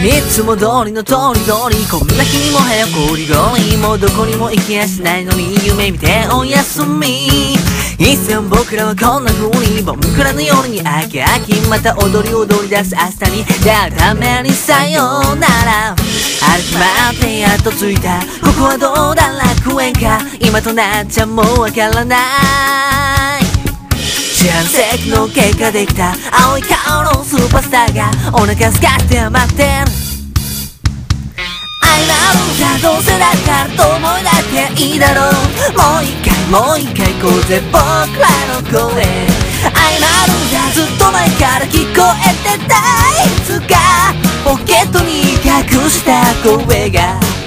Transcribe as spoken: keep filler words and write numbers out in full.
いつも通りの通り通り、こんな日にも早くゴリゴリ、もうどこにも行きやしないのに夢見ておやすみ。いつも僕らはこんな風にボンクラの夜に飽き飽き、また踊り踊り出す明日に出会うためにさようなら。歩き回ってやっと着いた、ここはどうだ楽園か、今となっちゃもうわからない。四半世紀の結果できた青い顔のスーパースターがお腹すかして余ってる。愛なるじゃどうせだからと思いだけいいだろう。もう一回もう一回行こうぜ僕らの声。愛なるじゃずっと前から聞こえてた、いつかポケットに隠した声が